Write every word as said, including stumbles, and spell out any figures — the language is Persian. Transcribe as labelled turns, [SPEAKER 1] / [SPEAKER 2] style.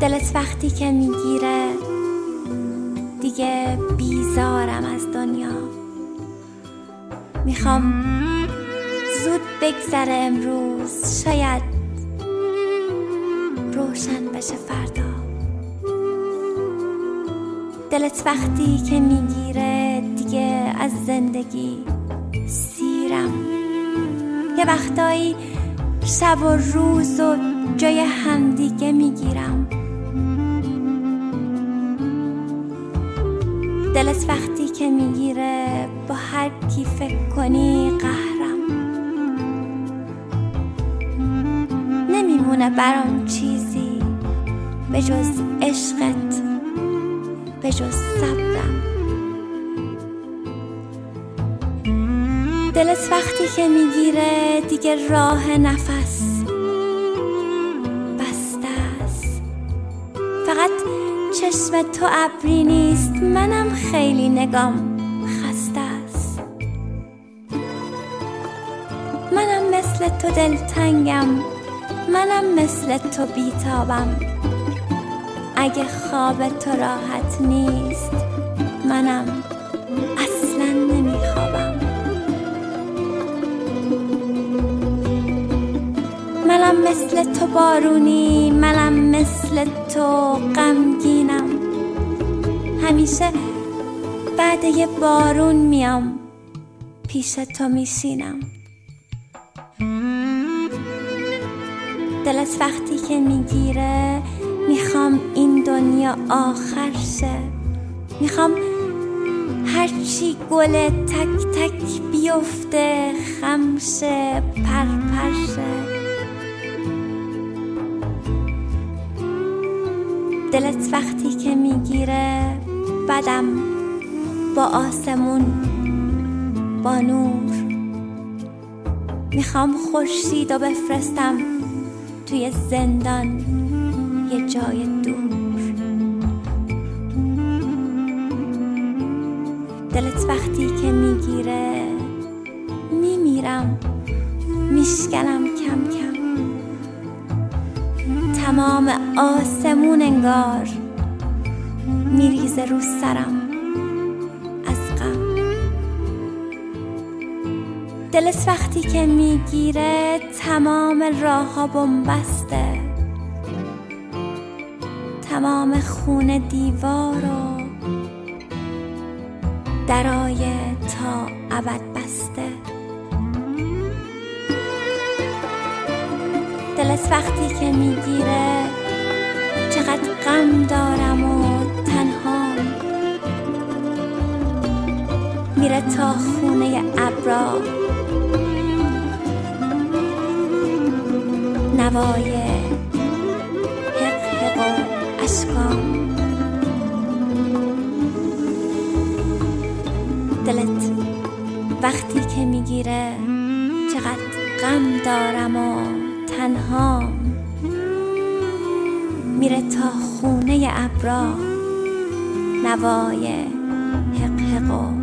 [SPEAKER 1] دلت وقتی که میگیره دیگه بیزارم از دنیا. میخوام زود بگذره امروز، شاید روشن بشه فردا. دلت وقتی که میگیره دیگه از زندگی سیرم. یه وقتایی شب و روز و جای همدیگه میگیرم. دلت وقتی که میگیره با هر کی فکر کنی قهرم. نمیمونه برام چیزی به جز عشقت، به جز صبرم. دلت وقتی که میگیره دیگه راه نفس بسته است. فقط چشم تو ابری نیست، منم خیلی نگام خسته است. منم مثل تو دلتنگم، منم مثل تو بیتابم. اگه خواب تو راحت نیست، منم اصلا نمیخوابم. منم مثل تو بارونی، منم مثل تو غمگینم. همیشه بعد یه بارون میام پیش تو میشینم. دلت وقتی که میگیره میخوام این دنیا آخر شه. میخوام هرچی گل تک تک بیفته خم شه، پر پر شه. دلت وقتی که میگیره بدم با آسمون با نور. میخوام خورشیدو بفرستم توی زندان یه جای دور. دلت وقتی که میگیره میمیرم، میشکنم کم کم. تمام آسمون انگار میریزه رو سرم از غم. دلت وقتی که میگیره تمام راه ها بنبسته، تمام خونه دیوار و درای تا ابد بسته. دلت وقتی که میگیره چقدر غم دارم و تنها. میره تا خونه ابرا نوای حق حق و اشکام. دلت وقتی که میگیره چقدر غم دارم و تنها. میره تا خونه ابرا نوای حق حق و